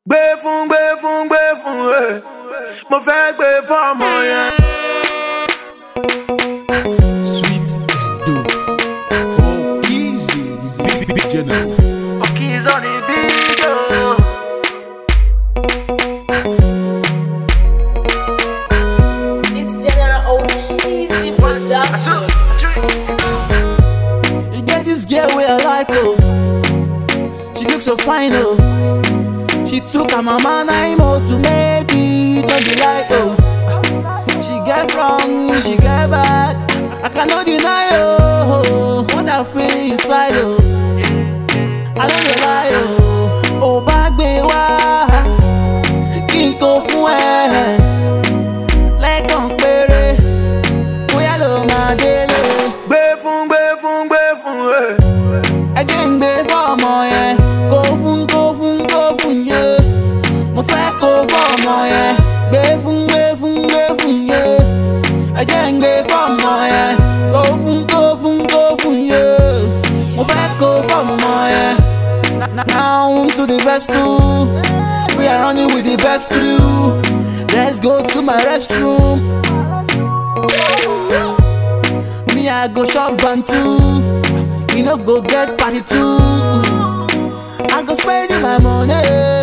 Gbé fún, mo fẹ́ gbé fún ọmọ yẹn. Sweet Endo, Okizi, big general. Okizi on the beat, oh. It's General Okizi production. You get this girl where I like, oh. She looks so fine, oh. She took her mama 9 more to make it, don't be like, oh. She get wrong, she get back, I cannot deny, oh. What I feel inside, oh. I don't dey lie, oh. Oh, bagbe wa, kí n tó fún ẹ. Lẹ́ẹ̀kan péré, bóyá ló máa délé. Gbé fún, Ẹ jẹ́ n gbé fọ́mọ yẹn, kó fún yẹn. Mo fẹ́ kó fọ́mọ yẹn, gbé fún yẹn. Ẹ jẹ́ n gbé fọ́mọ yẹn, kó fún yẹn. Mo fẹ́ kó fọ́mọ yẹn. Now to the best too. We are running with the best crew. Let's go to my restroom. Me I go shop one too. You know go get party too. I go spend my money.